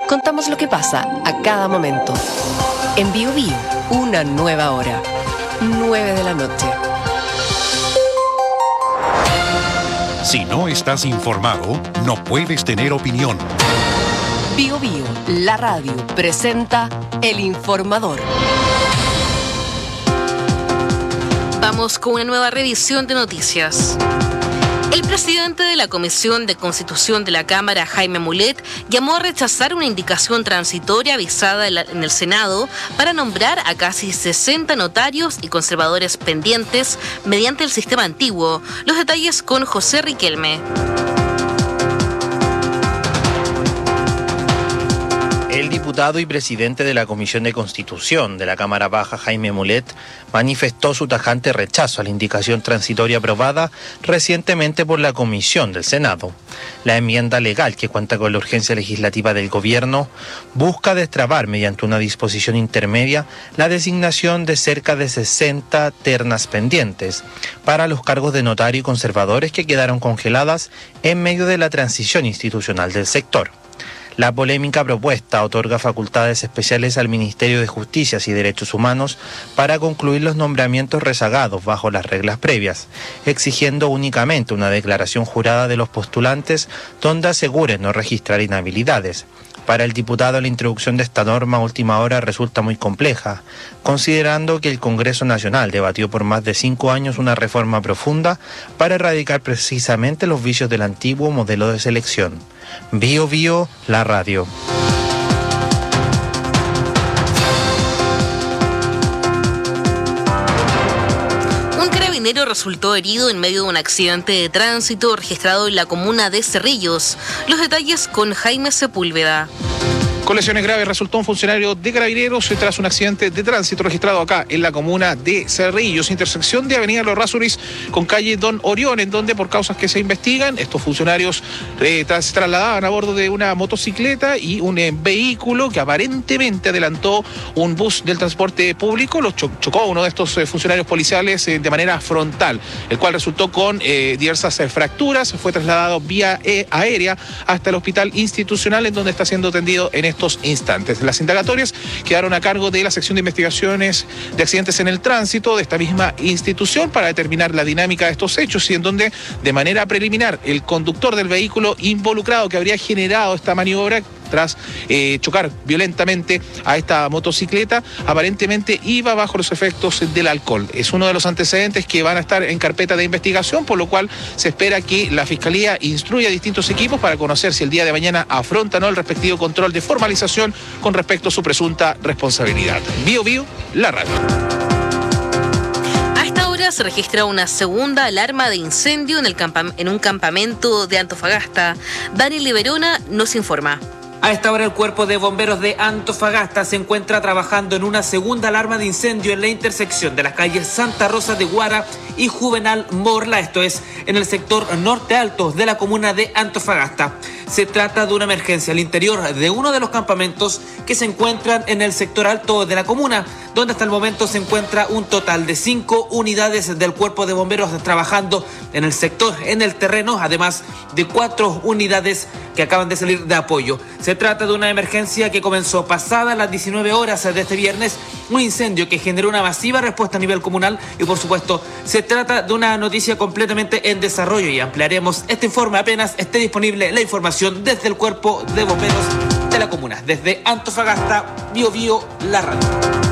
Contamos lo que pasa a cada momento. En Bio Bio, una nueva hora. 9 de la noche. Si no estás informado, no puedes tener opinión. Bio Bio, la radio, presenta El Informador. Vamos con una nueva revisión de noticias. El presidente de la Comisión de Constitución de la Cámara, Jaime Mulet, llamó a rechazar una indicación transitoria avisada en el Senado para nombrar a casi 60 notarios y conservadores pendientes mediante el sistema antiguo. Los detalles con José Riquelme. El diputado y presidente de la Comisión de Constitución de la Cámara Baja, Jaime Mulet, manifestó su tajante rechazo a la indicación transitoria aprobada recientemente por la Comisión del Senado. La enmienda legal, que cuenta con la urgencia legislativa del Gobierno, busca destrabar mediante una disposición intermedia la designación de cerca de 60 ternas pendientes para los cargos de notario y conservadores que quedaron congeladas en medio de la transición institucional del sector. La polémica propuesta otorga facultades especiales al Ministerio de Justicia y Derechos Humanos para concluir los nombramientos rezagados bajo las reglas previas, exigiendo únicamente una declaración jurada de los postulantes donde aseguren no registrar inhabilidades. Para el diputado, la introducción de esta norma a última hora resulta muy compleja, considerando que el Congreso Nacional debatió por más de 5 años una reforma profunda para erradicar precisamente los vicios del antiguo modelo de selección. Bio Bio, la radio. Un carabinero resultó herido en medio de un accidente de tránsito registrado en la comuna de Cerrillos. Los detalles con Jaime Sepúlveda. Con lesiones graves resultó un funcionario de Carabineros tras un accidente de tránsito registrado acá en la comuna de Cerrillos, intersección de Avenida Los Rasuris con calle Don Orión, en donde por causas que se investigan, estos funcionarios se trasladaban a bordo de una motocicleta y un vehículo que aparentemente adelantó un bus del transporte público. Los chocó uno de estos funcionarios policiales de manera frontal, el cual resultó con diversas fracturas. Fue trasladado vía aérea hasta el hospital institucional, en donde está siendo atendido en estos instantes. Las indagatorias quedaron a cargo de la sección de investigaciones de accidentes en el tránsito de esta misma institución para determinar la dinámica de estos hechos, y en donde de manera preliminar el conductor del vehículo involucrado que habría generado esta maniobra tras chocar violentamente a esta motocicleta, aparentemente iba bajo los efectos del alcohol. Es uno de los antecedentes que van a estar en carpeta de investigación, por lo cual se espera que la Fiscalía instruya a distintos equipos para conocer si el día de mañana afrontan o no el respectivo control de formalización con respecto a su presunta responsabilidad. Bio Bio, la radio. A esta hora se registra una segunda alarma de incendio en un campamento de Antofagasta. Daniel Liberona nos informa. A esta hora el Cuerpo de Bomberos de Antofagasta se encuentra trabajando en una segunda alarma de incendio en la intersección de las calles Santa Rosa de Guara y Juvenal Morla, esto es en el sector norte alto de la comuna de Antofagasta. Se trata de una emergencia al interior de uno de los campamentos que se encuentran en el sector alto de la comuna, donde hasta el momento se encuentra un total de 5 unidades del Cuerpo de Bomberos trabajando en el sector, en el terreno, además de 4 unidades que acaban de salir de apoyo. Se trata de una emergencia que comenzó pasadas las 19 horas de este viernes, un incendio que generó una masiva respuesta a nivel comunal y por supuesto se trata de una noticia completamente en desarrollo y ampliaremos este informe apenas esté disponible la información desde el Cuerpo de Bomberos de la comuna. Desde Antofagasta, Bio Bio, la radio.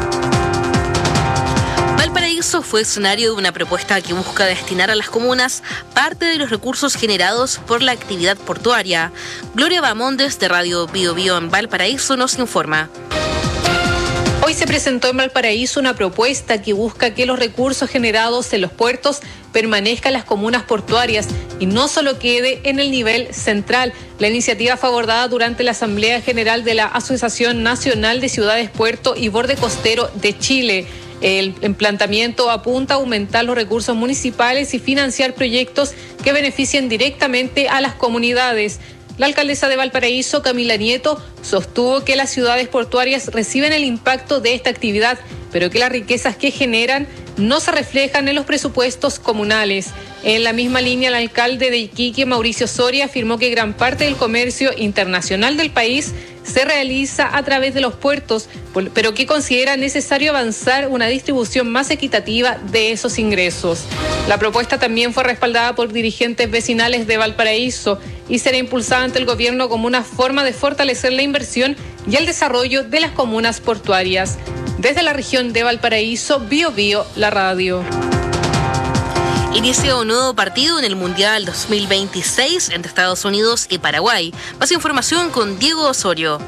Valparaíso fue escenario de una propuesta que busca destinar a las comunas parte de los recursos generados por la actividad portuaria. Gloria Bamondes de Radio Bio Bio en Valparaíso nos informa. Hoy se presentó en Valparaíso una propuesta que busca que los recursos generados en los puertos permanezcan en las comunas portuarias y no solo quede en el nivel central. La iniciativa fue abordada durante la Asamblea General de la Asociación Nacional de Ciudades, Puerto y Borde Costero de Chile. El planteamiento apunta a aumentar los recursos municipales y financiar proyectos que beneficien directamente a las comunidades. La alcaldesa de Valparaíso, Camila Nieto, sostuvo que las ciudades portuarias reciben el impacto de esta actividad, pero que las riquezas que generan no se reflejan en los presupuestos comunales. En la misma línea, el alcalde de Iquique, Mauricio Soria, afirmó que gran parte del comercio internacional del país se realiza a través de los puertos, pero que considera necesario avanzar una distribución más equitativa de esos ingresos. La propuesta también fue respaldada por dirigentes vecinales de Valparaíso y será impulsada ante el gobierno como una forma de fortalecer la inversión y el desarrollo de las comunas portuarias. Desde la región de Valparaíso, BioBio, la radio. Inicia un nuevo partido en el Mundial 2026 entre Estados Unidos y Paraguay. Más información con Diego Osorio.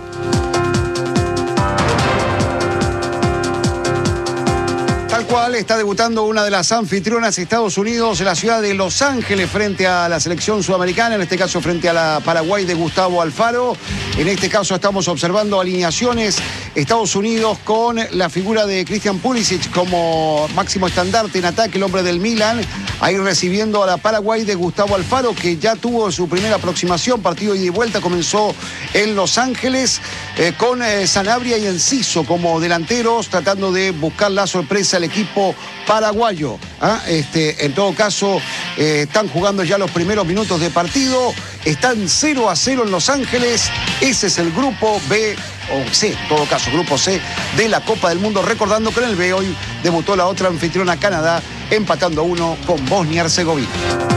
Tal cual, está debutando una de las anfitrionas, Estados Unidos, en la ciudad de Los Ángeles, frente a la selección sudamericana, en este caso frente a la Paraguay de Gustavo Alfaro. En este caso estamos observando alineaciones. Estados Unidos con la figura de Christian Pulisic como máximo estandarte en ataque, el hombre del Milan, ahí recibiendo a la Paraguay de Gustavo Alfaro, que ya tuvo su primera aproximación, partido ida y vuelta, comenzó en Los Ángeles, con Sanabria y Enciso como delanteros, tratando de buscar la sorpresa al equipo paraguayo. En todo caso, están jugando ya los primeros minutos de partido, están 0-0 en Los Ángeles. Ese es el grupo B, o C, en todo caso, grupo C de la Copa del Mundo. Recordando que en el B hoy debutó la otra anfitriona, Canadá, empatando a 1 con Bosnia-Herzegovina.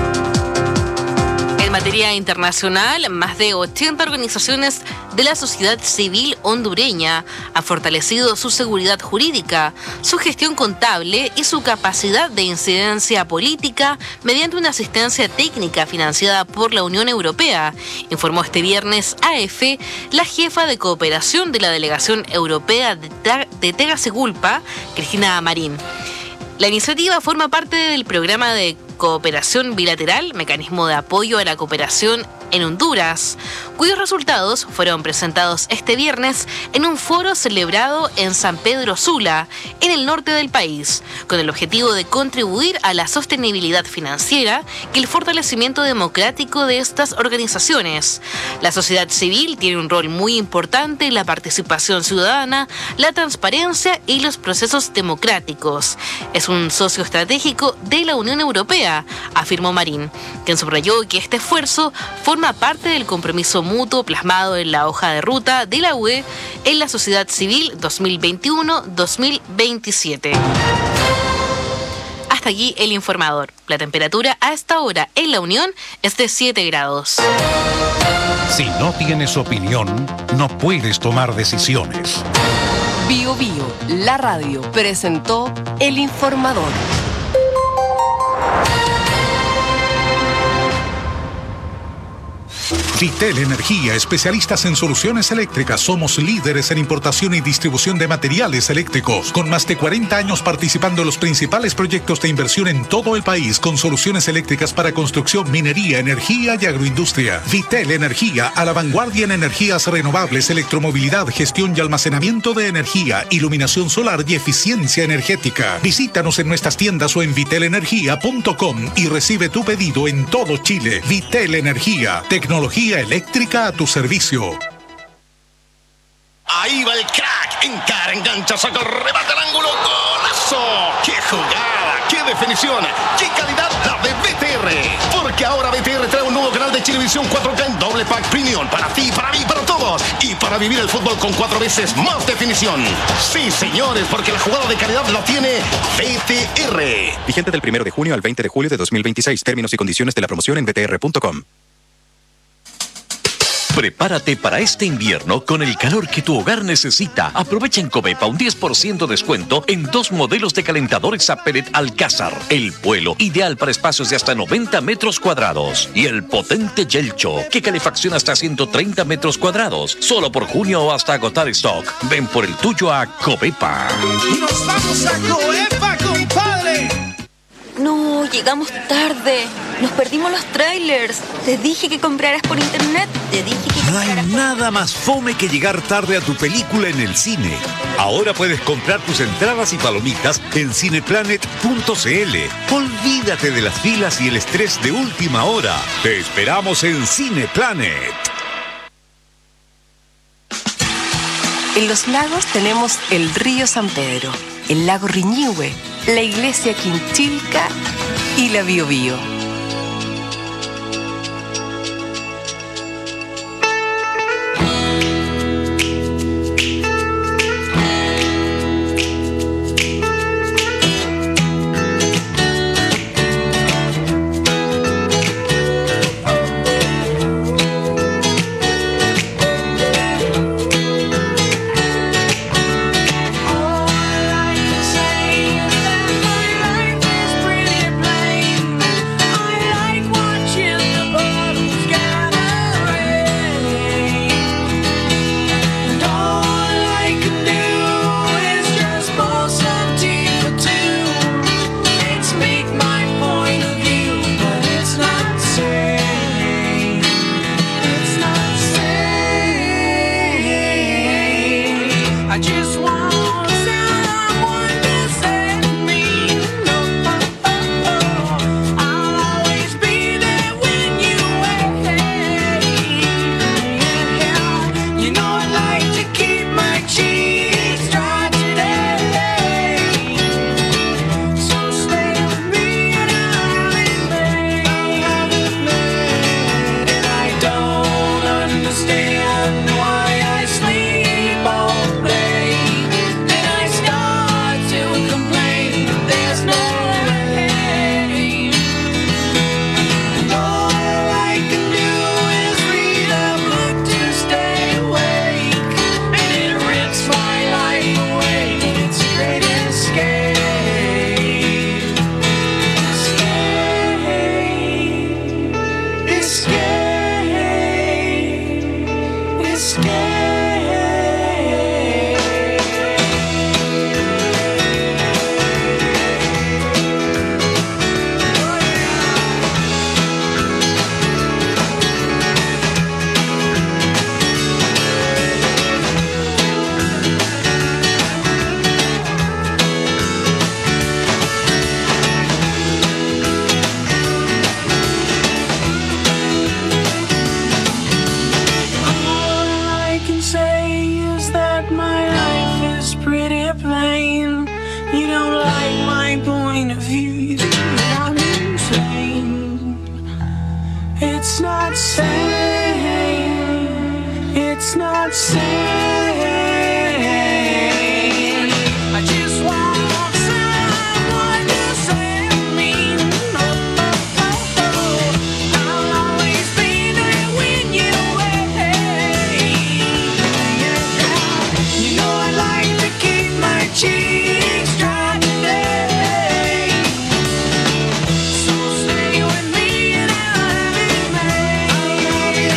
En materia internacional, más de 80 organizaciones de la sociedad civil hondureña han fortalecido su seguridad jurídica, su gestión contable y su capacidad de incidencia política mediante una asistencia técnica financiada por la Unión Europea, informó este viernes AF la jefa de cooperación de la Delegación Europea de Tegucigalpa, Cristina Marín. La iniciativa forma parte del programa de cooperación bilateral, mecanismo de apoyo a la cooperación en Honduras, cuyos resultados fueron presentados este viernes en un foro celebrado en San Pedro Sula, en el norte del país, con el objetivo de contribuir a la sostenibilidad financiera y el fortalecimiento democrático de estas organizaciones. La sociedad civil tiene un rol muy importante en la participación ciudadana, la transparencia y los procesos democráticos. Es un socio estratégico de la Unión Europea, afirmó Marín, quien subrayó que este esfuerzo forma parte del compromiso mutuo plasmado en la hoja de ruta de la UE en la sociedad civil 2021-2027. Hasta aquí el informador. La temperatura a esta hora en La Unión es de 7 grados. Si no tienes opinión, no puedes tomar decisiones. BioBio, la radio, presentó el informador. Vitel Energía, especialistas en soluciones eléctricas. Somos líderes en importación y distribución de materiales eléctricos, con más de 40 años participando en los principales proyectos de inversión en todo el país, con soluciones eléctricas para construcción, minería, energía y agroindustria. Vitel Energía, a la vanguardia en energías renovables, electromovilidad, gestión y almacenamiento de energía, iluminación solar y eficiencia energética. Visítanos en nuestras tiendas o en vitelenergia.com y recibe tu pedido en todo Chile. Vitel Energía, tecnología eléctrica a tu servicio. Ahí va el crack, encara, engancha, saca, remata el ángulo, ¡golazo! ¡Qué jugada! ¡Qué definición! ¡Qué calidad la de BTR! Porque ahora BTR trae un nuevo canal de Chilevisión 4K en doble pack premium para ti, para mí, para todos, y para vivir el fútbol con 4 veces más definición. Sí, señores, porque la jugada de calidad la tiene BTR. Vigente del 1 de junio al 20 de julio de 2026. Términos y condiciones de la promoción en btr.com. Prepárate para este invierno con el calor que tu hogar necesita. Aprovecha en Covepa un 10% descuento en 2 modelos de calentadores a pellet Alcázar. El Vuelo, ideal para espacios de hasta 90 metros cuadrados. Y el potente Yelcho, que calefacciona hasta 130 metros cuadrados. Solo por junio o hasta agotar stock. Ven por el tuyo a Covepa. ¡Nos vamos a Covepa, compadre! No, llegamos tarde. Nos perdimos los trailers. Te dije que compraras por internet. Te dije que no hay nada más fome que llegar tarde a tu película en el cine. Ahora puedes comprar tus entradas y palomitas en cineplanet.cl. Olvídate de las filas y el estrés de última hora. Te esperamos en Cineplanet. En Los Lagos tenemos el río San Pedro, el lago Riñihue, la iglesia Quinchilca y la BioBio. I just want someone to set me. I'll always be there when you wait. You know I like to keep my cheeks dry today. So stay with me and I'll remain. And I don't understand why I sleep all day. And I start to complain that there's no way. And all I can do is read a book to stay awake. And it rips my life away. It's a great escape. All I can say is that my life is pretty plain. You don't like my point of view, you think that I'm insane. It's not sane. It's not sane. I just want someone to set me. I'll always be there when you wait. You know I like to keep my cheeks dry today. So stay with me and I'll remain.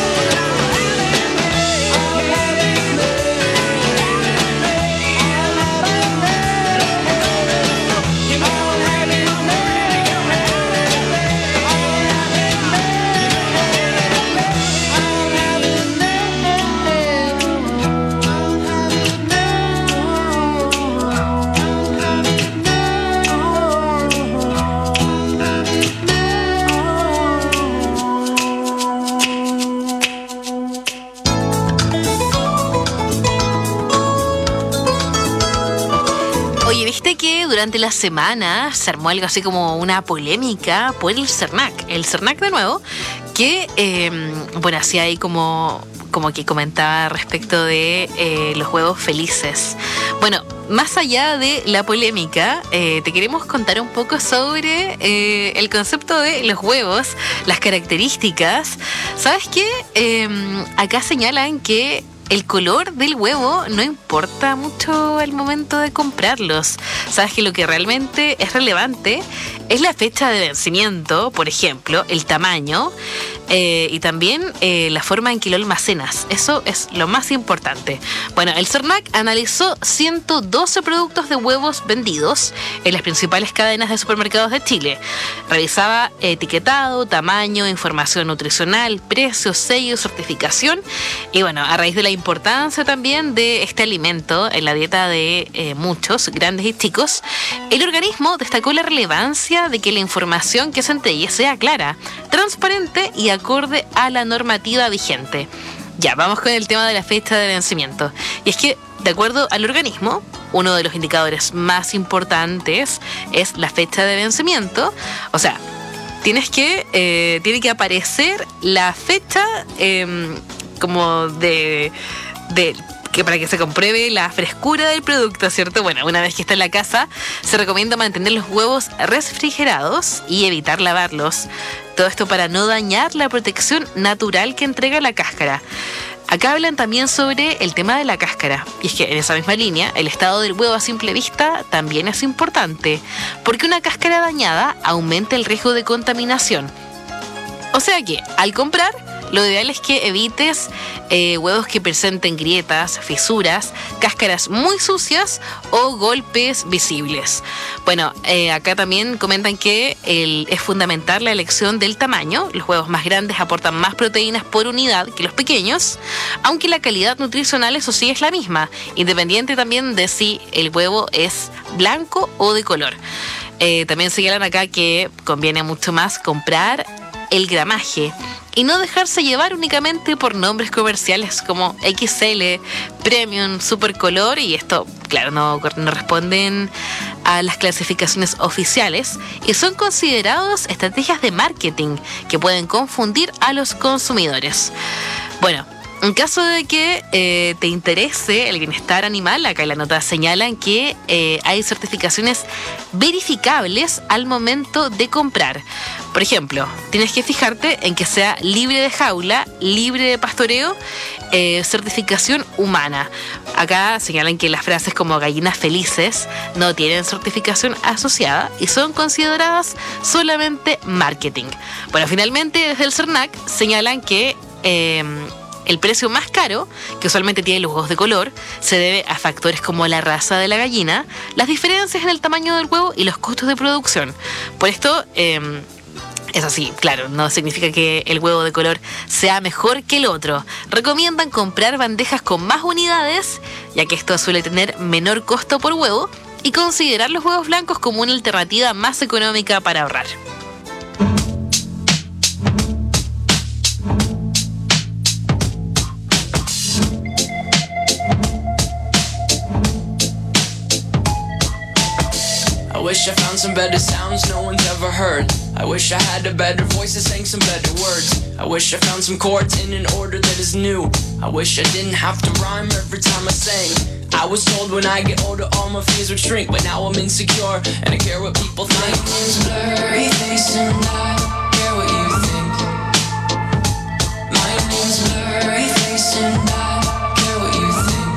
Oye, ¿viste que durante la semana se armó algo así como una polémica por el CERNAC? El CERNAC de nuevo, que, bueno, así ahí como que comentaba respecto de los huevos felices. Bueno, más allá de la polémica, te queremos contar un poco sobre el concepto de los huevos, las características. ¿Sabes qué? Acá señalan que el color del huevo no importa mucho al momento de comprarlos. Sabes que lo que realmente es relevante es la fecha de vencimiento, por ejemplo, el tamaño y también la forma en que lo almacenas. Eso es lo más importante. Bueno, el CERNAC analizó 112 productos de huevos vendidos en las principales cadenas de supermercados de Chile. Revisaba etiquetado, tamaño, información nutricional, precio, sello, certificación. Y bueno, a raíz de la importancia también de este alimento en la dieta de muchos, grandes y chicos, el organismo destacó la relevancia de que la información que se entregue sea clara, transparente y acorde a la normativa vigente. Ya, vamos con el tema de la fecha de vencimiento. Y es que, de acuerdo al organismo, uno de los indicadores más importantes es la fecha de vencimiento. O sea, tiene que aparecer la fecha como de que para que se compruebe la frescura del producto, ¿cierto? Bueno, una vez que está en la casa, se recomienda mantener los huevos refrigerados y evitar lavarlos. Todo esto para no dañar la protección natural que entrega la cáscara. Acá hablan también sobre el tema de la cáscara. Y es que en esa misma línea, el estado del huevo a simple vista también es importante, porque una cáscara dañada aumenta el riesgo de contaminación. O sea que, al comprar, Lo ideal es que evites huevos que presenten grietas, fisuras, cáscaras muy sucias o golpes visibles. Bueno, acá también comentan que es fundamental la elección del tamaño. Los huevos más grandes aportan más proteínas por unidad que los pequeños, aunque la calidad nutricional, eso sí, es la misma, independiente también de si el huevo es blanco o de color. También señalan acá que conviene mucho más comprar el gramaje y no dejarse llevar únicamente por nombres comerciales como XL, Premium, Supercolor, y esto, claro, no responden a las clasificaciones oficiales y son considerados estrategias de marketing que pueden confundir a los consumidores. Bueno, en caso de que te interese el bienestar animal, acá en la nota señalan que hay certificaciones verificables al momento de comprar. Por ejemplo, tienes que fijarte en que sea libre de jaula, libre de pastoreo, certificación humana. Acá señalan que las frases como gallinas felices no tienen certificación asociada y son consideradas solamente marketing. Bueno, finalmente desde el CERNAC señalan que el precio más caro, que usualmente tiene los huevos de color, se debe a factores como la raza de la gallina, las diferencias en el tamaño del huevo y los costos de producción. Por esto, eso sí, claro, no significa que el huevo de color sea mejor que el otro. Recomiendan comprar bandejas con más unidades, ya que esto suele tener menor costo por huevo, y considerar los huevos blancos como una alternativa más económica para ahorrar. I wish I found some better sounds no one's ever heard. I wish I had a better voice that sang some better words. I wish I found some chords in an order that is new. I wish I didn't have to rhyme every time I sang. I was told when I get older all my fears would shrink, but now I'm insecure and I care what people think. My name's Blurry Face and I care what you think. My name's Blurry Face and I care what you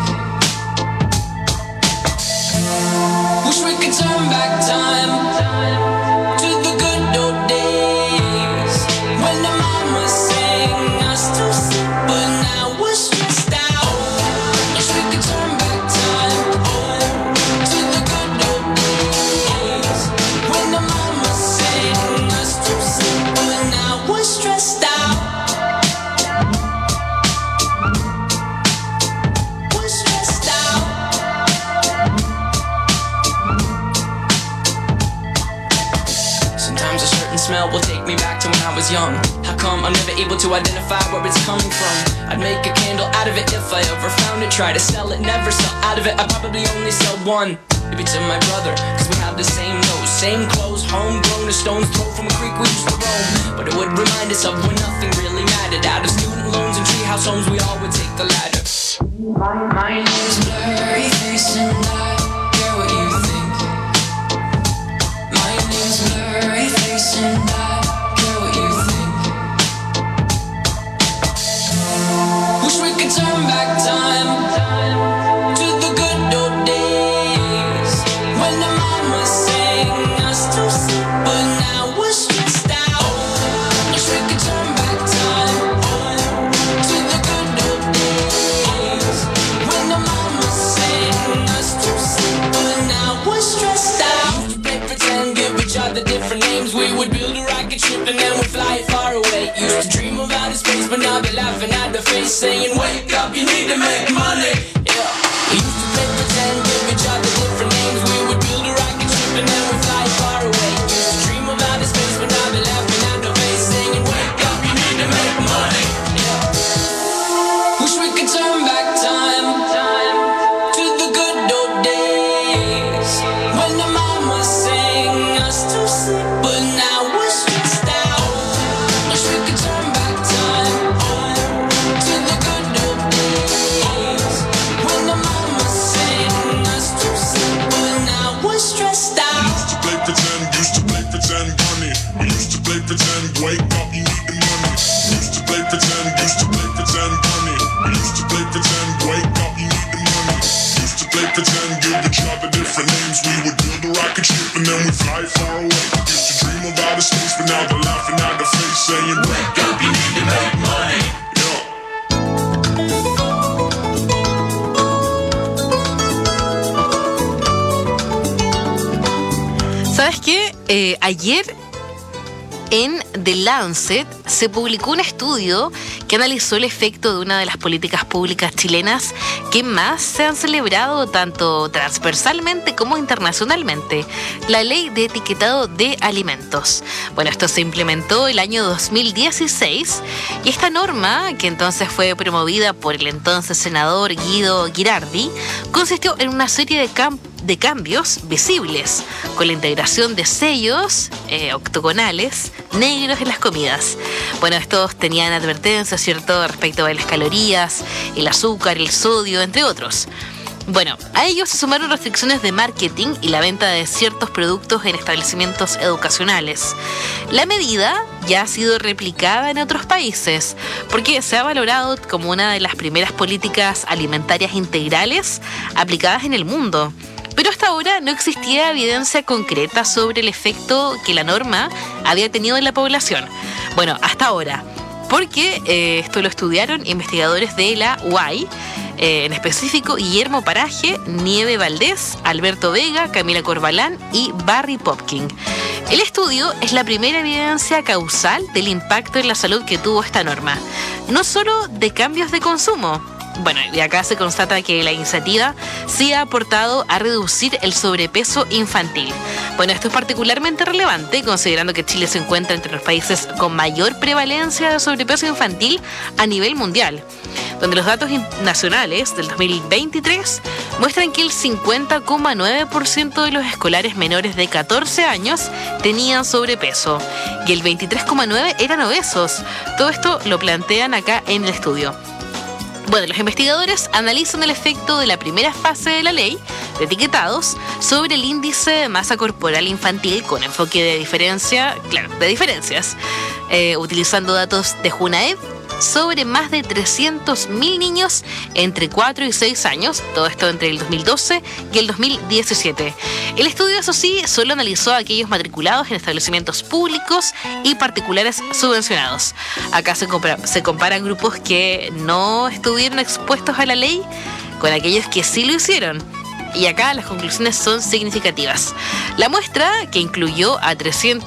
think. Wish we could turn back time to the good old days when the mama sang us to sleep, but now we're stressed out. Wish we could turn back time to the good old days when the mama sang us to sleep, but now we're stressed out. We're stressed out. Sometimes a certain smell will take me back to when I was young. How come I'm never able to identify where it's coming from? I'd make a candle out of it if I ever found it. Try to sell it, never sell out of it. I probably only sell one. Maybe to my brother, cause we have the same nose, same clothes, homegrown, a stone's throw from a creek we used to roam. But it would remind us of when nothing really mattered. Out of student loans and treehouse homes, we all would take the ladder. My name's Blurry Face and I care what you think. My name's Blurry Face and I care what you think. Wish we could turn back time to the good old days when the mama sang us to sleep, but now we're stressed out. Wish we could turn back time to the good old days when the mama sang us to sleep, but now we're stressed out. Used to play pretend, give each other different names. We would build a rocket ship and then we'd fly it far away. Used to dream of outer space, but now they're laughing at the face, saying, wake up, you need to make money. Yeah. We used to play pretend, give each other different names. We would build a rocket ship and then we'd fly it far away. Used to dream of outer space, but now they're laughing at the face, saying, wake up, you need to make money. Yeah. Wish we could turn back time to the good old days when the mama sang us to sleep, but now we're stressed out. Wish we could turn back time to the good old days when the mama sang us to sleep, but now we're stressed out. Used to play pretend, bunny. We used to play pretend, wake up, you need the money. Used to play pretend, bunny. We used to play pretend, wake up, you need the money. Used to play pretend, give each other different names. We would build a rocket ship and then we'd fly far away. Used to dream of outer space, but now they're laughing at the face, saying, wake up, you need to make money. ¿Sabes qué? Ayer en The Lancet se publicó un estudio que analizó el efecto de una de las políticas públicas chilenas que más se han celebrado tanto transversalmente como internacionalmente, la Ley de Etiquetado de Alimentos. Bueno, esto se implementó el año 2016 y esta norma, que entonces fue promovida por el entonces senador Guido Girardi, consistió en una serie de cambios visibles, con la integración de sellos octogonales negros en las comidas. Bueno, estos tenían advertencias, ¿cierto?, respecto a las calorías, el azúcar, el sodio, entre otros. Bueno, a ellos se sumaron restricciones de marketing y la venta de ciertos productos en establecimientos educacionales. La medida ya ha sido replicada en otros países porque se ha valorado como una de las primeras políticas alimentarias integrales aplicadas en el mundo. Pero hasta ahora no existía evidencia concreta sobre el efecto que la norma había tenido en la población. Bueno, hasta ahora, porque esto lo estudiaron investigadores de la UAI, en específico Guillermo Paraje, Nieve Valdés, Alberto Vega, Camila Corbalán y Barry Popkin. El estudio es la primera evidencia causal del impacto en la salud que tuvo esta norma, no solo de cambios de consumo. Bueno, y acá se constata que la iniciativa sí ha aportado a reducir el sobrepeso infantil. Bueno, esto es particularmente relevante considerando que Chile se encuentra entre los países con mayor prevalencia de sobrepeso infantil a nivel mundial, donde los datos nacionales del 2023 muestran que el 50,9% de los escolares menores de 14 años tenían sobrepeso y el 23,9% eran obesos. Todo esto lo plantean acá en el estudio. Bueno, los investigadores analizan el efecto de la primera fase de la ley de etiquetados sobre el índice de masa corporal infantil con enfoque de diferencias, utilizando datos de Junaed sobre más de 300.000 niños entre 4 y 6 años, todo esto entre el 2012 y el 2017. El estudio, eso sí, solo analizó a aquellos matriculados en establecimientos públicos y particulares subvencionados. Acá se comparan grupos que no estuvieron expuestos a la ley con aquellos que sí lo hicieron. Y acá las conclusiones son significativas. La muestra, que incluyó a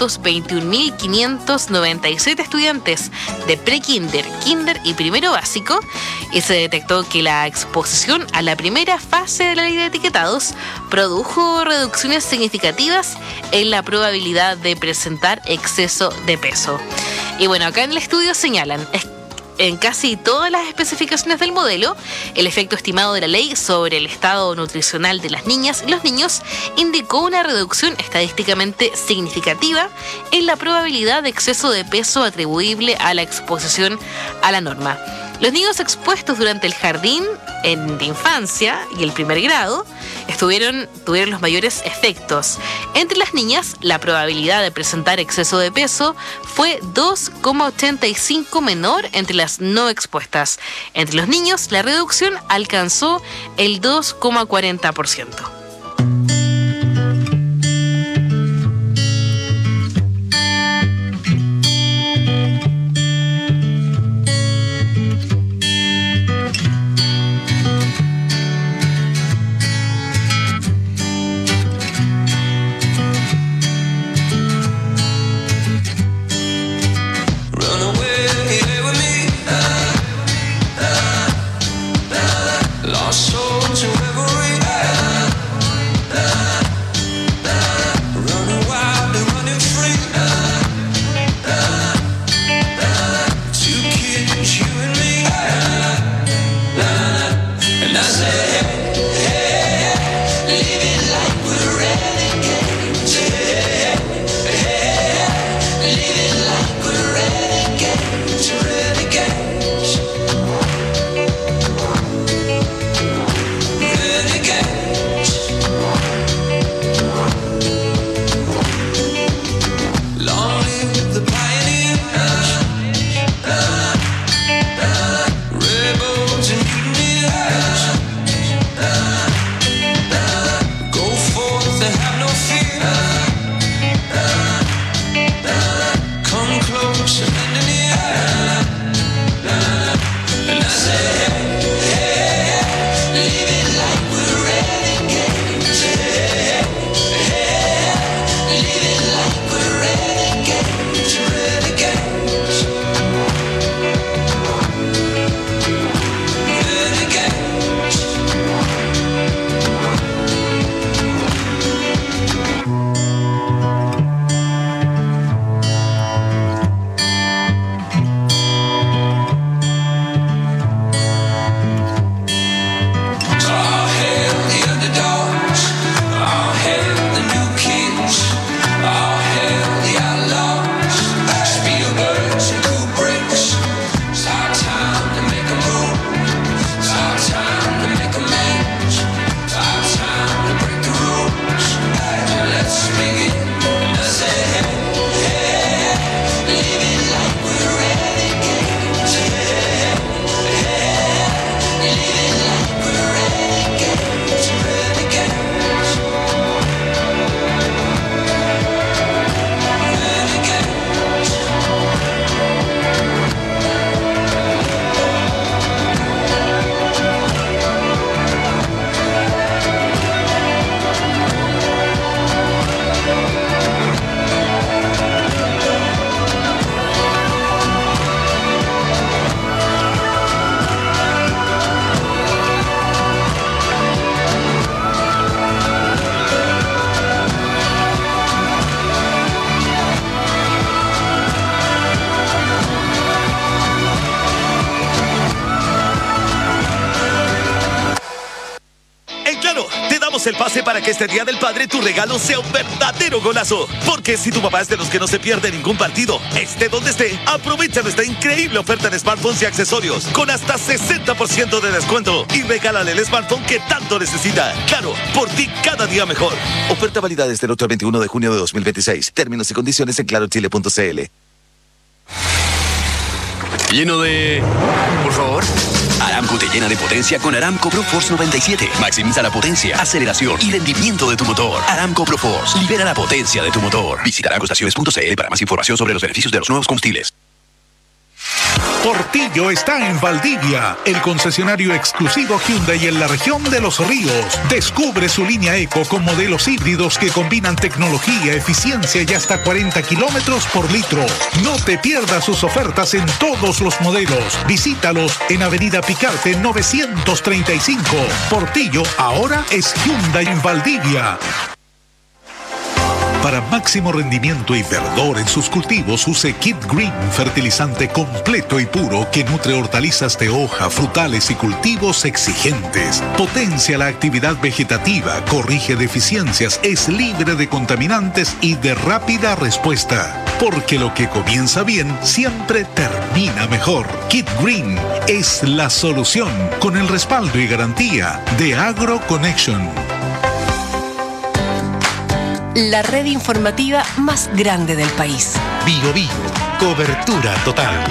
321.597 estudiantes de pre-kinder, kinder y primero básico, y se detectó que la exposición a la primera fase de la ley de etiquetados produjo reducciones significativas en la probabilidad de presentar exceso de peso. Y bueno, acá en el estudio señalan en casi todas las especificaciones del modelo, el efecto estimado de la ley sobre el estado nutricional de las niñas y los niños indicó una reducción estadísticamente significativa en la probabilidad de exceso de peso atribuible a la exposición a la norma. Los niños expuestos durante el jardín de infancia y el primer grado tuvieron los mayores efectos. Entre las niñas, la probabilidad de presentar exceso de peso fue 2,85 menor entre las no expuestas. Entre los niños, la reducción alcanzó el 2,40%. damos el pase para que este Día del Padre tu regalo sea un verdadero golazo. Porque si tu papá es de los que no se pierde ningún partido, esté donde esté, aprovecha nuestra increíble oferta de smartphones y accesorios con hasta 60% de descuento y regálale el smartphone que tanto necesita. Claro, por ti cada día mejor. Oferta válida desde el 8 al 21 de junio de 2026. Términos y condiciones en clarochile.cl. Lleno de... Por favor. Aramco te llena de potencia con Aramco ProForce 97. Maximiza la potencia, aceleración y rendimiento de tu motor. Aramco ProForce. Libera la potencia de tu motor. Visita aramcoestaciones.cl para más información sobre los beneficios de los nuevos combustibles. Portillo está en Valdivia, el concesionario exclusivo Hyundai en la región de Los Ríos. Descubre su línea Eco con modelos híbridos que combinan tecnología, eficiencia y hasta 40 kilómetros por litro. No te pierdas sus ofertas en todos los modelos. Visítalos en Avenida Picarte 935. Portillo ahora es Hyundai en Valdivia. Para máximo rendimiento y verdor en sus cultivos, use Kid Green, fertilizante completo y puro que nutre hortalizas de hoja, frutales y cultivos exigentes. Potencia la actividad vegetativa, corrige deficiencias, es libre de contaminantes y de rápida respuesta. Porque lo que comienza bien siempre termina mejor. Kid Green es la solución, con el respaldo y garantía de AgroConnection. La red informativa más grande del país. Bio Bio, cobertura total.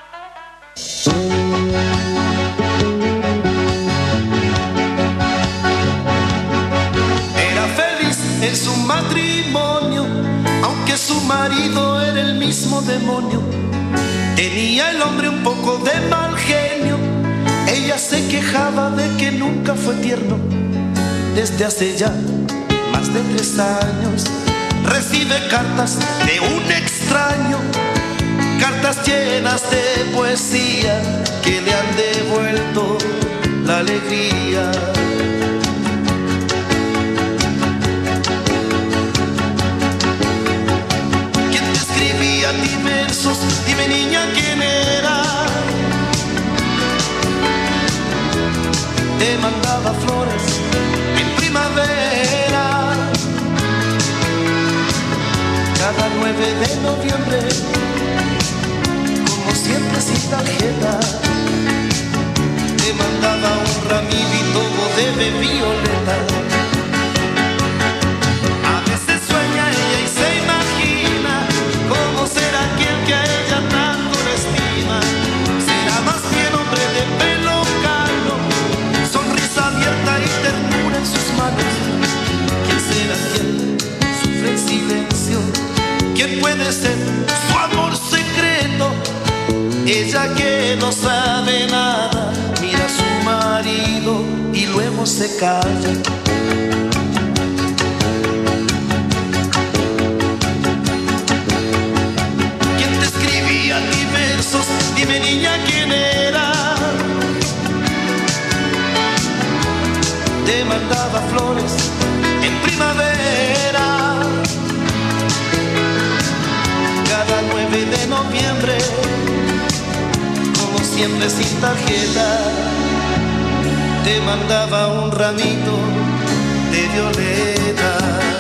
Era feliz en su matrimonio, aunque su marido era el mismo demonio. Tenía el hombre un poco de mal genio, ella se quejaba de que nunca fue tierno. Desde hace ya más de 3 años recibe cartas de un extraño, cartas llenas de poesía que le han devuelto la alegría. ¿Quién te escribía a ti versos? Dime, niña, ¿quién era? Te mandaba flores en primavera. Cada 9 de noviembre, como siempre sin tarjeta, te mandaba un ramito de violeta. A veces sueña ella y se imagina cómo será aquel que a ella tanto la estima. Será más bien hombre de pelo cano, sonrisa abierta y ternura en sus manos. ¿Quién será quien sufre en silencio? ¿Quién puede ser su amor secreto? Ella que no sabe nada, mira a su marido y luego se calla. ¿Quién te escribía a ti versos? Dime, niña, ¿quién era? Te mandaba flores en primavera. Cada 9 de noviembre, como siempre sin tarjeta, te mandaba un ramito de violeta.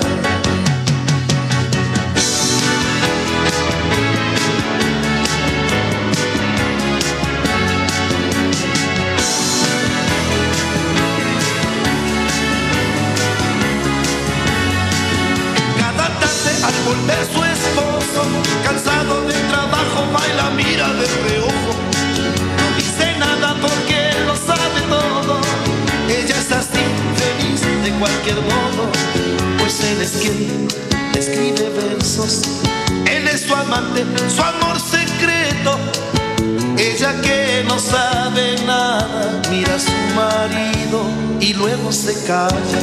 Cada tarde al volver su esposo, cansado del trabajo, va y la mira de reojo. No dice nada porque lo sabe todo. Ella es así, feliz de cualquier modo, pues él es quien le escribe versos. Él es su amante, su amor secreto. Ella que no sabe nada, mira a su marido y luego se calla.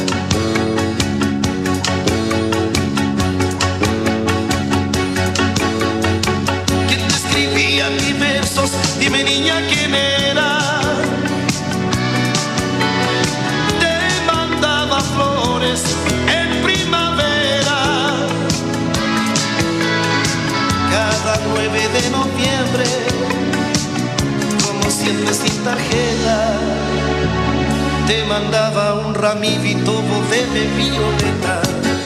A mis versos, dime, niña, ¿quién era? Te mandaba flores en primavera. Cada 9 de noviembre, como siempre sin tarjeta, te mandaba un ramito de violeta.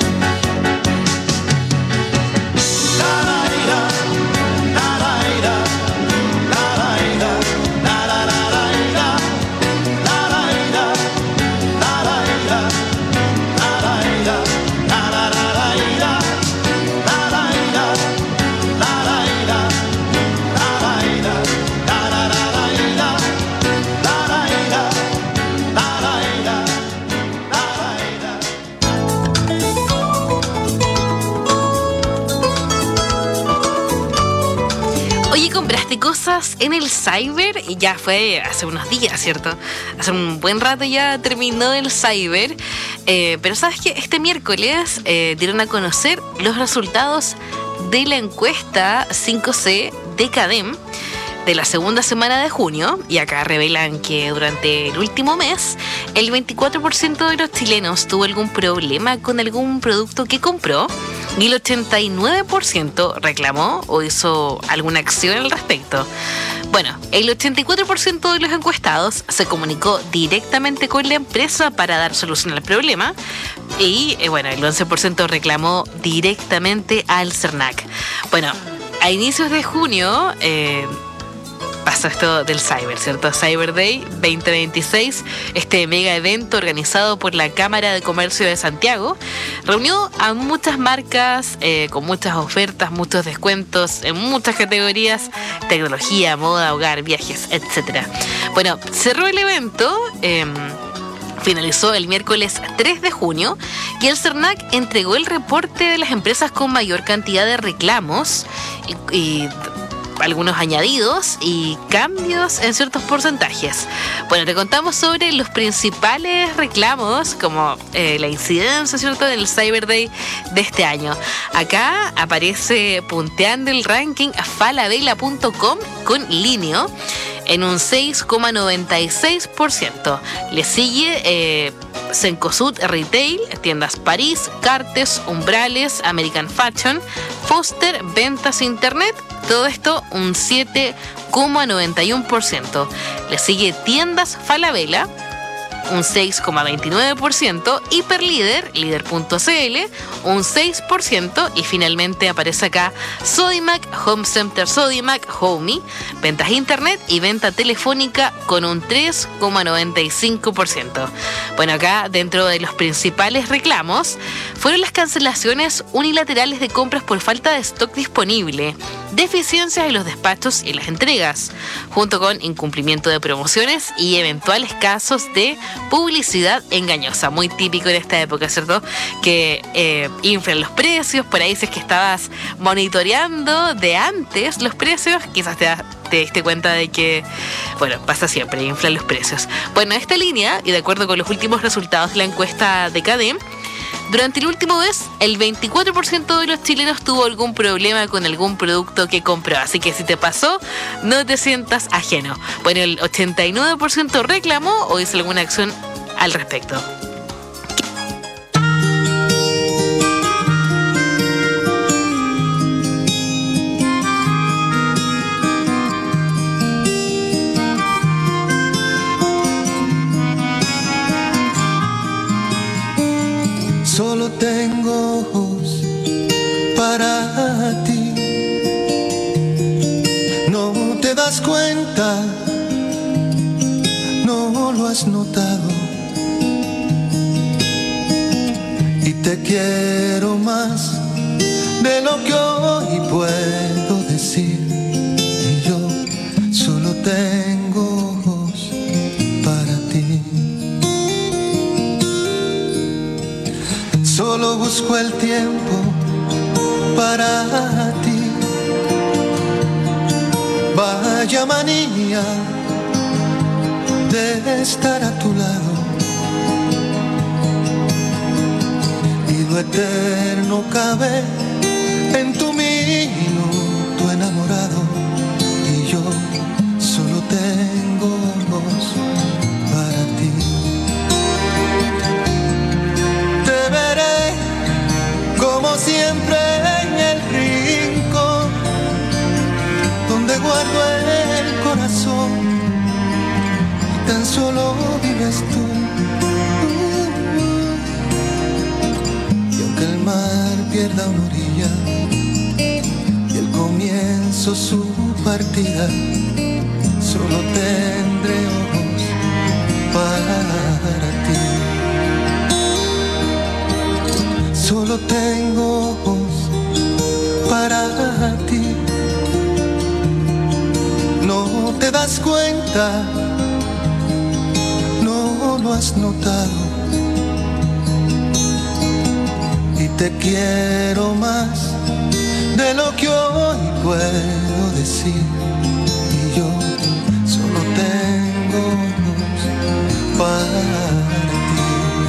¿Compraste cosas en el cyber? Y ya fue hace unos días, ¿cierto? Hace un buen rato ya terminó el cyber. Pero ¿sabes qué? Este miércoles dieron a conocer los resultados de la encuesta 5C de CADEM de la segunda semana de junio, y acá revelan que durante el último mes el 24% de los chilenos tuvo algún problema con algún producto que compró y el 89% reclamó o hizo alguna acción al respecto. Bueno, el 84% de los encuestados se comunicó directamente con la empresa para dar solución al problema y el 11% reclamó directamente al CERNAC. Bueno, a inicios de junio pasó esto del Cyber, ¿cierto? Cyber Day 2026, este mega evento organizado por la Cámara de Comercio de Santiago, reunió a muchas marcas con muchas ofertas, muchos descuentos en muchas categorías: tecnología, moda, hogar, viajes, etc. Bueno, cerró el evento, finalizó el miércoles 3 de junio y el CERNAC entregó el reporte de las empresas con mayor cantidad de reclamos y algunos añadidos y cambios en ciertos porcentajes. Bueno, te contamos sobre los principales reclamos, como la incidencia, ¿cierto?, del Cyber Day de este año. Acá aparece punteando el ranking falabella.com con Linio en un 6,96%. Le sigue Cencosud Retail, Tiendas París, Cartes, Umbrales, American Fashion, Foster, Ventas Internet. Todo esto un 7,91%. Le sigue Tiendas Falabella, un 6,29%, Hiperlíder, líder.cl, un 6%, y finalmente aparece acá Sodimac, Home Center Sodimac, Homey, ventas internet y venta telefónica con un 3,95%. Bueno, acá dentro de los principales reclamos fueron las cancelaciones unilaterales de compras por falta de stock disponible, deficiencias en los despachos y las entregas, junto con incumplimiento de promociones y eventuales casos de publicidad engañosa, muy típico en esta época, ¿cierto? Que inflan los precios. Por ahí, si es que estabas monitoreando de antes los precios, quizás te diste cuenta de que, bueno, pasa siempre, inflan los precios. Bueno, esta línea, y de acuerdo con los últimos resultados de la encuesta de CADEM, durante el último mes, el 24% de los chilenos tuvo algún problema con algún producto que compró. Así que si te pasó, no te sientas ajeno. Bueno, el 89% reclamó o hizo alguna acción al respecto. Solo tengo ojos para ti. No te das cuenta, no lo has notado. Y te quiero más de lo que hoy puedo decir. Y yo solo tengo ojos para ti. Solo busco el tiempo para ti. Vaya manía de estar a tu lado. Y lo eterno cabe en tu minuto enamorado. Y yo solo tengo ojos para ti. Te veré como siempre en el rincón donde guardo el corazón. Tan solo vives tú. pierda una orilla y el comienzo su partida, solo tendré ojos para ti. Solo tengo ojos para ti. No te das cuenta, no lo has notado. Y te quiero más de lo que hoy puedo decir. Y yo solo tengo ojos para ti.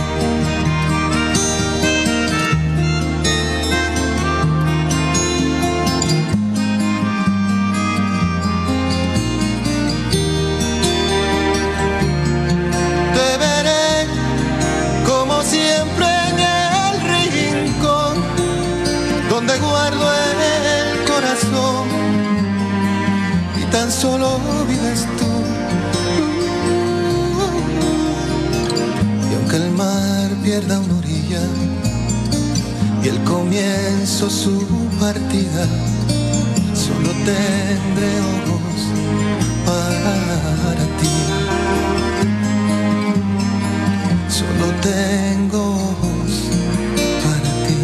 Te veré como siempre en el rincón donde guardo el corazón y tan solo vives tú. Y aunque el mar pierda una orilla y el comienzo su partida, solo tendré ojos para ti. Solo tengo ojos para ti.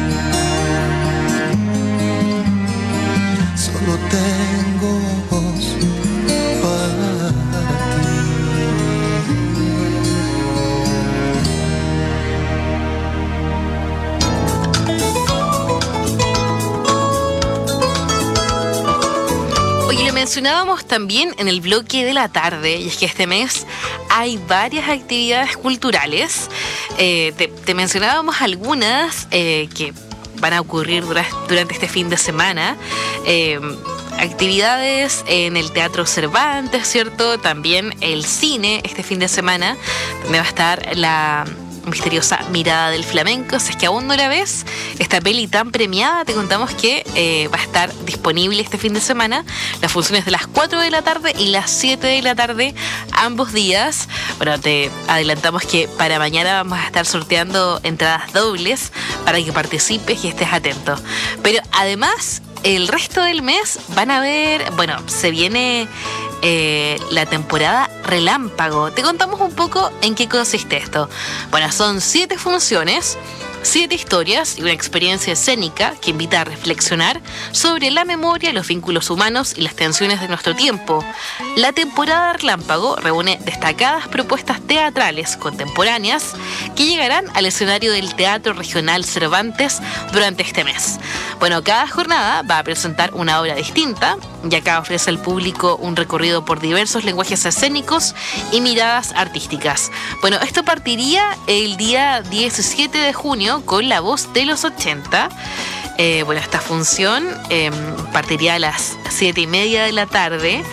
Solo tengo ojos para ti. Oye, lo mencionábamos también en el bloque de la tarde, y es que este mes hay varias actividades culturales. Te mencionábamos algunas que van a ocurrir durante este fin de semana. Actividades en el Teatro Cervantes, ¿cierto? También el cine este fin de semana, donde va a estar la misteriosa Mirada del Flamenco. Si es que aún no la ves, esta peli tan premiada, te contamos que va a estar disponible este fin de semana. Las funciones de las 4 de la tarde y las 7 de la tarde, ambos días. Bueno, te adelantamos que para mañana vamos a estar sorteando entradas dobles para que participes y estés atento. Pero además, el resto del mes van a ver, bueno, se viene la temporada Relámpago. Te contamos un poco en qué consiste esto. Bueno, son 7 funciones, 7 historias y una experiencia escénica que invita a reflexionar sobre la memoria, los vínculos humanos y las tensiones de nuestro tiempo. La temporada Relámpago reúne destacadas propuestas teatrales contemporáneas que llegarán al escenario del Teatro Regional Cervantes durante este mes. Bueno, cada jornada va a presentar una obra distinta, y acá ofrece al público un recorrido por diversos lenguajes escénicos y miradas artísticas. Bueno, esto partiría el día 17 de junio con La Voz de los 80. Bueno, esta función partiría a las 7:30 de la tarde.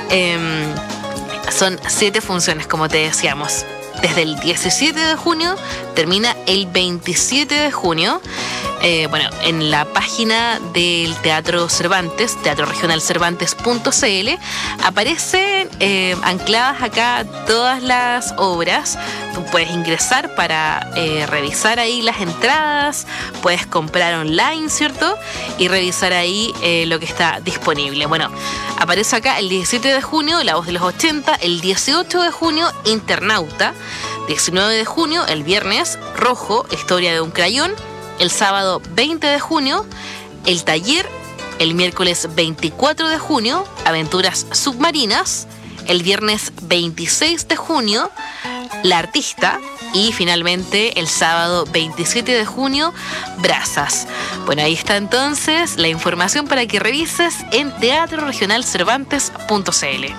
Son 7 funciones, como te decíamos. Desde el 17 de junio termina el 27 de junio. Bueno, en la página del Teatro Cervantes, teatroregionalcervantes.cl, aparecen ancladas acá todas las obras. Tú puedes ingresar para revisar ahí las entradas, puedes comprar online, ¿cierto? Y revisar ahí lo que está disponible. Bueno, aparece acá el 17 de junio, La Voz de los 80, el 18 de junio, Internauta, 19 de junio, el viernes, Rojo, Historia de un crayón, el sábado 20 de junio, El Taller, el miércoles 24 de junio, Aventuras Submarinas, el viernes 26 de junio, La Artista, y finalmente el sábado 27 de junio, Brasas. Bueno, ahí está entonces la información para que revises en teatroregionalcervantes.cl.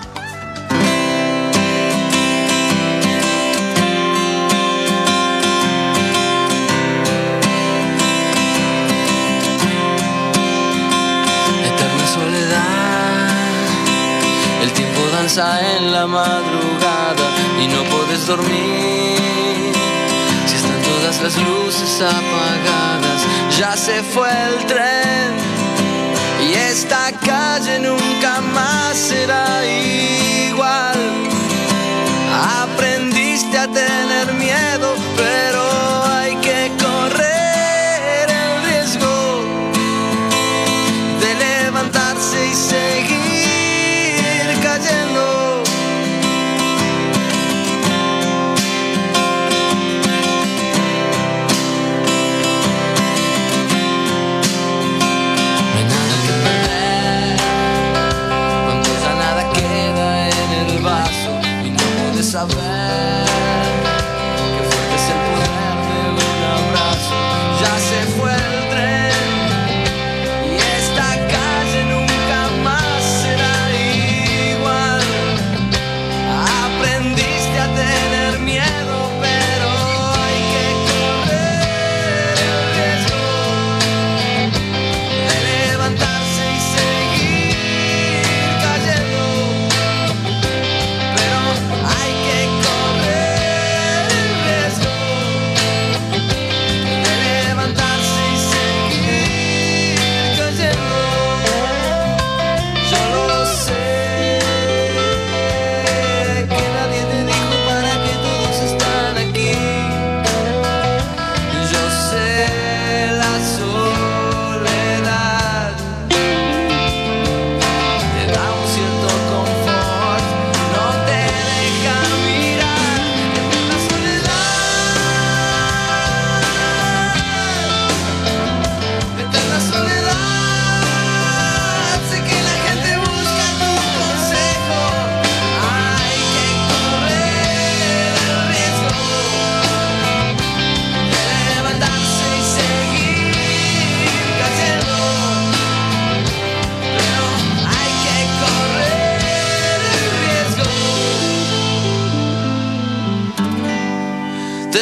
En la madrugada y no puedes dormir si están todas las luces apagadas. Ya se fue el tren y esta calle nunca más será igual. Aprendiste a tener miedo, pero hay que correr el riesgo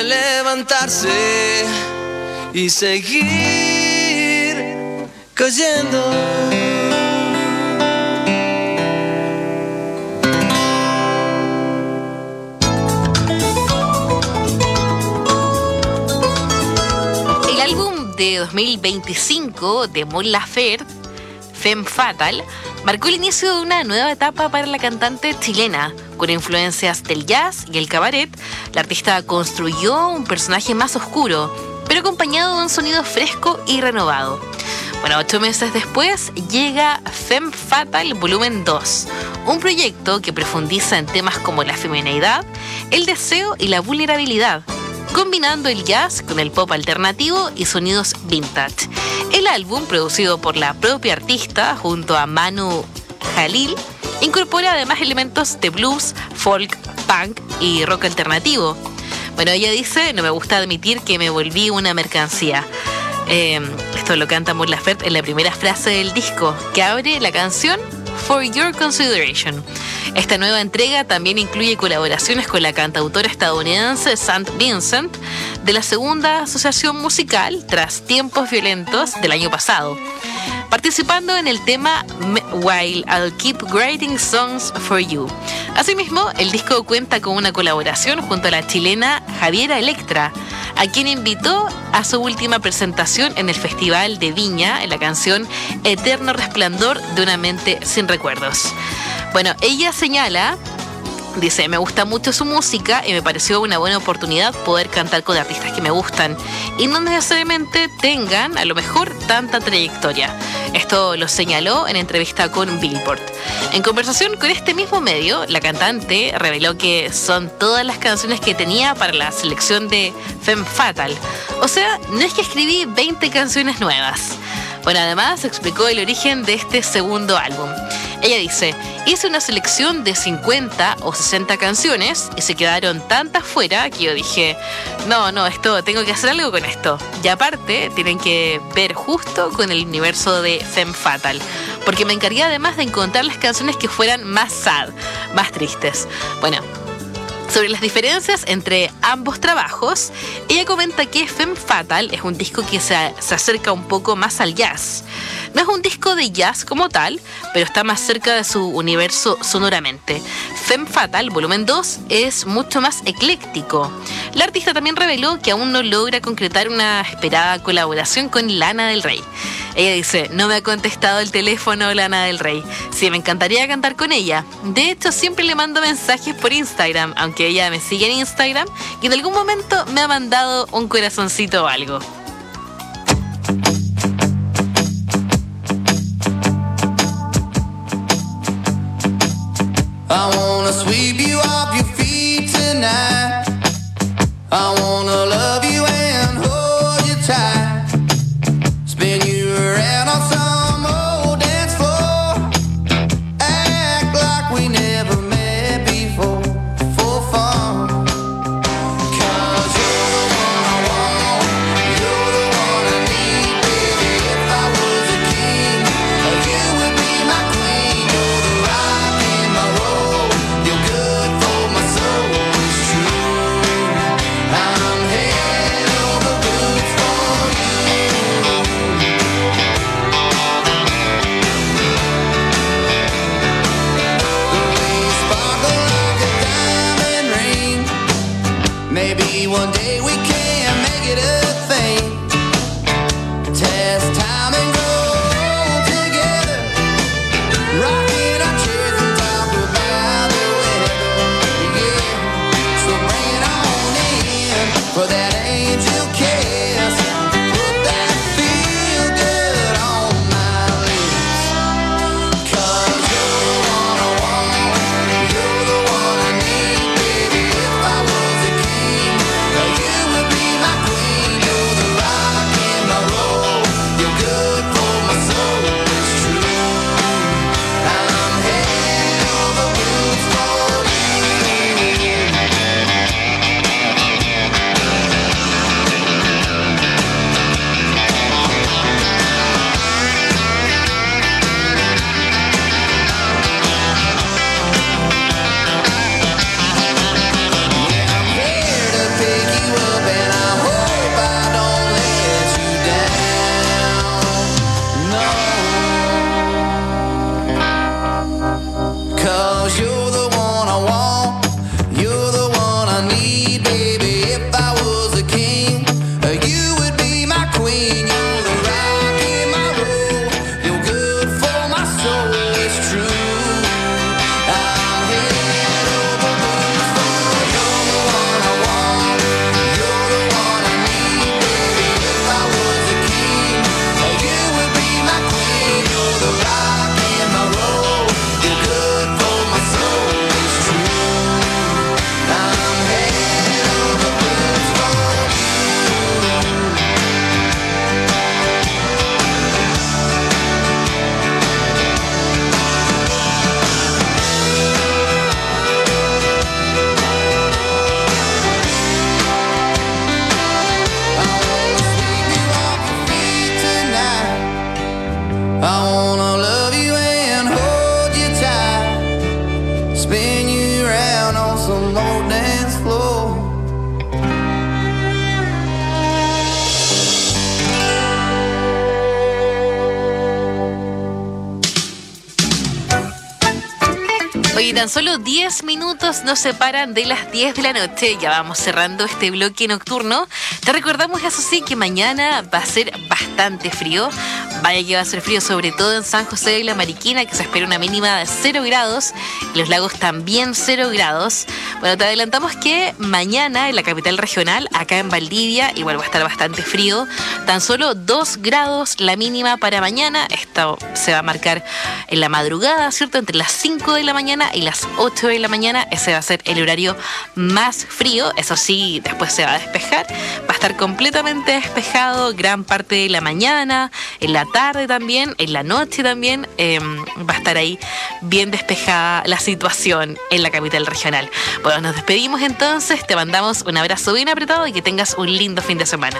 de levantarse y seguir cayendo. El álbum de 2025 de Mon Laferte, Femme Fatale, marcó el inicio de una nueva etapa para la cantante chilena. Con influencias del jazz y el cabaret, la artista construyó un personaje más oscuro, pero acompañado de un sonido fresco y renovado. Bueno, 8 meses después llega Femme Fatale Volumen 2, un proyecto que profundiza en temas como la femineidad, el deseo y la vulnerabilidad, combinando el jazz con el pop alternativo y sonidos vintage. El álbum, producido por la propia artista junto a Manu Jalil, incorpora además elementos de blues, folk, punk y rock alternativo. Bueno, ella dice: no me gusta admitir que me volví una mercancía. Esto lo canta Mon Laferte en la primera frase del disco, que abre la canción For Your Consideration. Esta nueva entrega también incluye colaboraciones con la cantautora estadounidense St. Vincent, de la segunda asociación musical Tras Tiempos Violentos del año pasado, participando en el tema While I'll Keep Writing Songs for You. Asimismo, el disco cuenta con una colaboración junto a la chilena Javiera Electra, a quien invitó a su última presentación en el Festival de Viña en la canción Eterno Resplandor de una mente sin recuerdos. Bueno, ella señala, dice: me gusta mucho su música y me pareció una buena oportunidad poder cantar con artistas que me gustan y no necesariamente tengan, a lo mejor, tanta trayectoria. Esto lo señaló en entrevista con Billboard. En conversación con este mismo medio, la cantante reveló que son todas las canciones que tenía para la selección de Femme Fatale. O sea, no es que escribí 20 canciones nuevas. Bueno, además explicó el origen de este segundo álbum. Ella dice: hice una selección de 50 o 60 canciones y se quedaron tantas fuera que yo dije, no, esto, tengo que hacer algo con esto. Y aparte, tienen que ver justo con el universo de Femme Fatale, porque me encargué además de encontrar las canciones que fueran más sad, más tristes. Bueno, sobre las diferencias entre ambos trabajos, ella comenta que Femme Fatale es un disco que se acerca un poco más al jazz. No es un disco de jazz como tal, pero está más cerca de su universo sonoramente. Femme Fatale Volumen 2 es mucho más ecléctico. La artista también reveló que aún no logra concretar una esperada colaboración con Lana del Rey. Ella dice: no me ha contestado el teléfono Lana del Rey. Sí, me encantaría cantar con ella. De hecho, siempre le mando mensajes por Instagram, aunque ella me sigue en Instagram y en algún momento me ha mandado un corazoncito o algo. I wanna sweep you off your feet tonight. I wanna love you and hold you tight. Spin you around on some old dance floor. Act like we never met before, for fun. 'Cause you're the one I want, you're the one I need, baby. If I was a king, you would be my queen. You're the rock in my roll, you're good for my soul, it's true. I'm head over boots for you. The way you sparkle like a diamond ring. Maybe one day we can make it a thing. Test time and go together. Rocking our chairs and talk about the weather. Yeah, so bring it on in for that angel kiss. Put that feel good on my lips. 'Cause you're the one I want, you're the one I need, baby. If I was a king, you would be Oye, tan solo 10 minutos nos separan de las 10 de la noche. Ya vamos cerrando este bloque nocturno. Te recordamos, eso sí, que mañana va a ser bastante frío. Vaya que va a ser frío, sobre todo en San José de la Mariquina, que se espera una mínima de 0 grados. En Los Lagos también 0 grados. Bueno, te adelantamos que mañana en la capital regional, acá en Valdivia, igual va a estar bastante frío. Tan solo 2 grados la mínima para mañana. Esto se va a marcar en la madrugada, ¿cierto? Entre las 5 de la mañana y las 8 de la mañana. Ese va a ser el horario más frío. Eso sí, después se va a despejar. Va a estar completamente despejado gran parte de la mañana, en la tarde también, en la noche también. Va a estar ahí bien despejada la situación en la capital regional. Bueno, nos despedimos entonces. Te mandamos un abrazo bien apretado y que tengas un lindo fin de semana.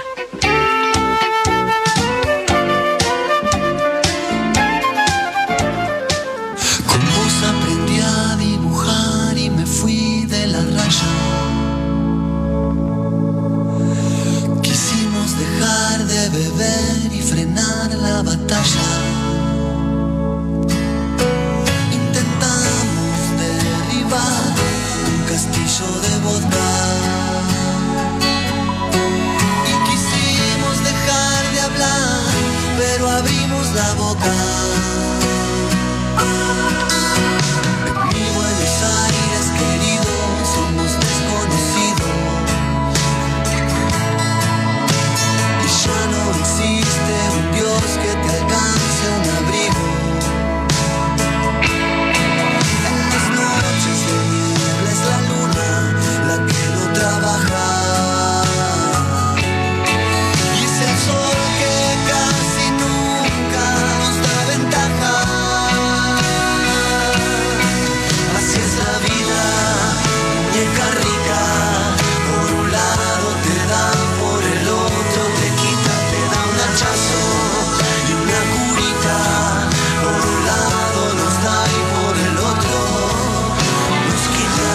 Quisimos dejar de beber y frenar la batalla. Intentamos derribar un castillo de vodka. Y quisimos dejar de hablar, pero abrimos la boca. En mi Buenos Aires querido, somos desconocidos. Ya no existe un Dios que te alcance un abrigo. En las noches de niebla es la luna la que no trabaja. Y es el sol que casi nunca nos da ventaja. Así es la vida, muñeca rica. Por un lado te dan, por el otro te quitan. Y una curita, por un lado nos da y por el otro nos quita.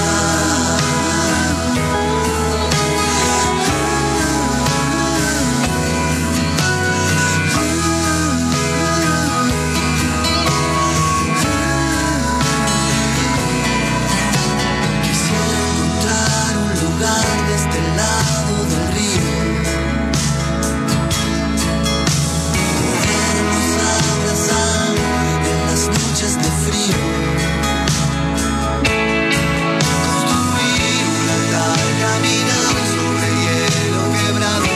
Quisiera encontrar un lugar de este lado del río. Noches de frío, construir un altar, caminar sobre hielo quebrado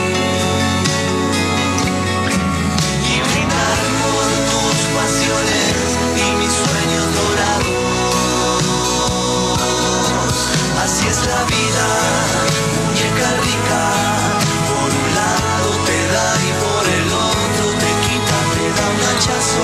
y brindar por tus pasiones y mis sueños dorados. Así es la vida, muñeca rica. Por un lado te da y por el otro te quita, te da un hachazo.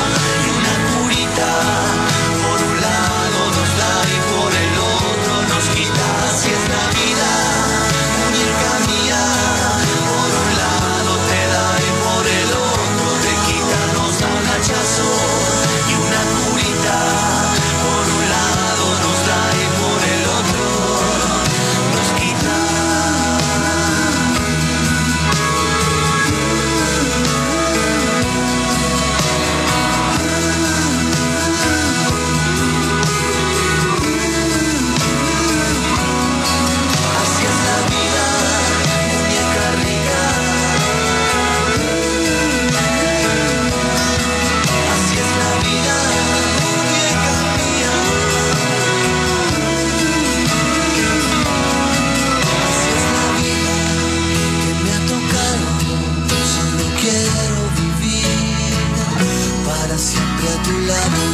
Por un lado nos da y por el otro nos quita. Así es la vida, muñeca mía. Por un lado te da y por el otro te quita. Nos da un hachazo y una curita. Por un lado nos da y por el otro nos quita. Siempre a tu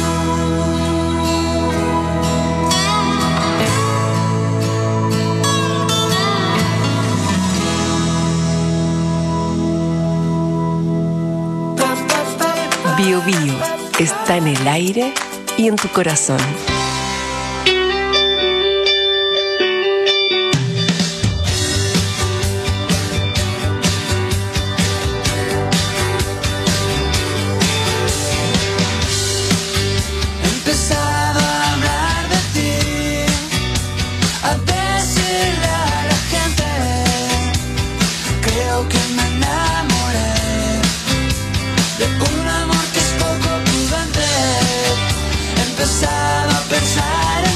lado. Bio Bio está en el aire y en tu corazón. un amor que es poco prudente. He empezado a pensar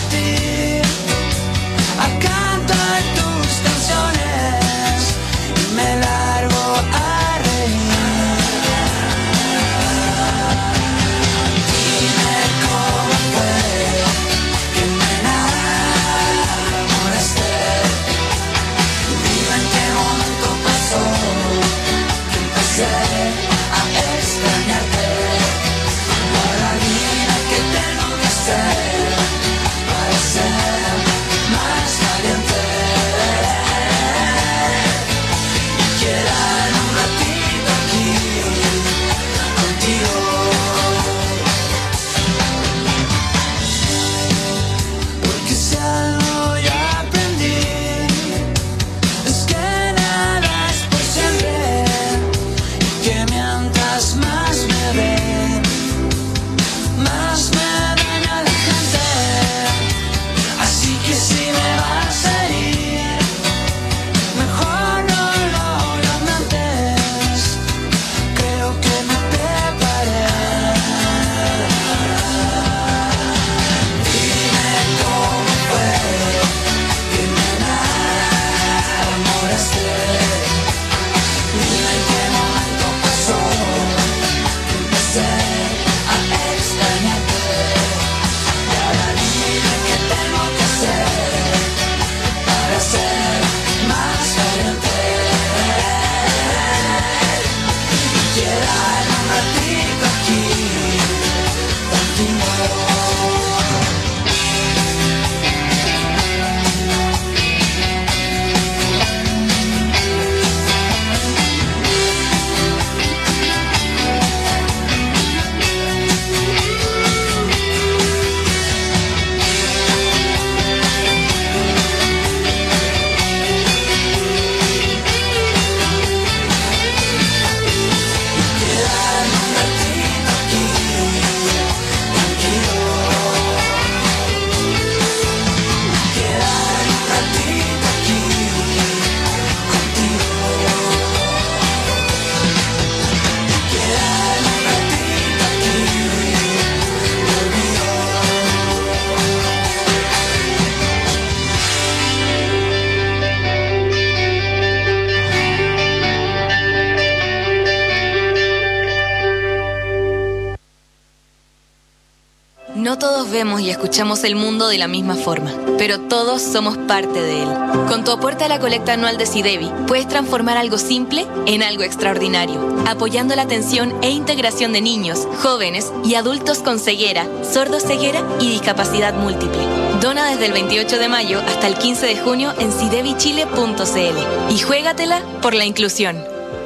No todos vemos y escuchamos el mundo de la misma forma, pero todos somos parte de él. Con tu aporte a la colecta anual de Sidevi, puedes transformar algo simple en algo extraordinario, apoyando la atención e integración de niños, jóvenes y adultos con ceguera, sordoceguera y discapacidad múltiple. Dona desde el 28 de mayo hasta el 15 de junio en sidevichile.cl y juégatela por la inclusión.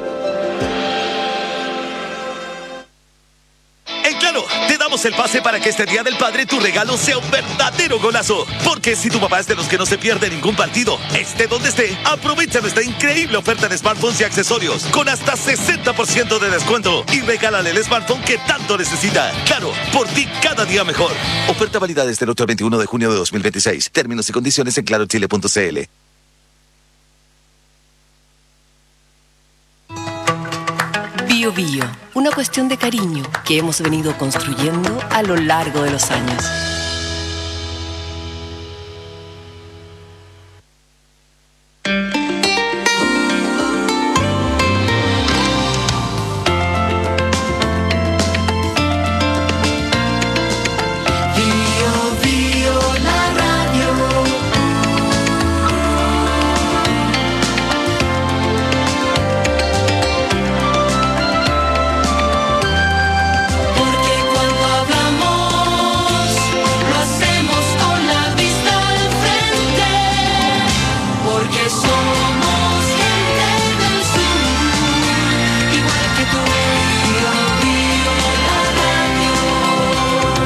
En Claro, te damos el pase para que este Día del Padre tu regalo sea un verdadero golazo. Porque si tu papá es de los que no se pierde ningún partido, esté donde esté, aprovecha nuestra increíble oferta de smartphones y accesorios con hasta 60% de descuento y regálale el smartphone que tanto necesita. Claro, por ti cada día mejor. Oferta válida desde el 8 al 21 de junio de 2026. Términos y condiciones en clarochile.cl. Bio Bio, una cuestión de cariño que hemos venido construyendo a lo largo de los años.